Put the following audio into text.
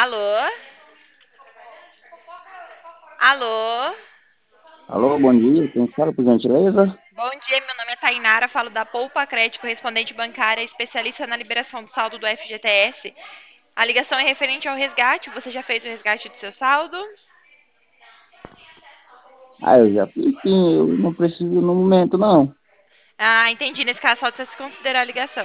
Alô? Alô? Alô, bom dia. Quem fala, por gentileza? Bom dia, meu nome é Tainara, falo da Poupa Crédito, correspondente bancária, especialista na liberação do saldo do FGTS. A ligação é referente ao resgate. Você já fez o resgate do seu saldo? Ah, eu já fiz sim, eu não preciso no momento, não. Ah, entendi. Nesse caso, só precisa se considerar a ligação.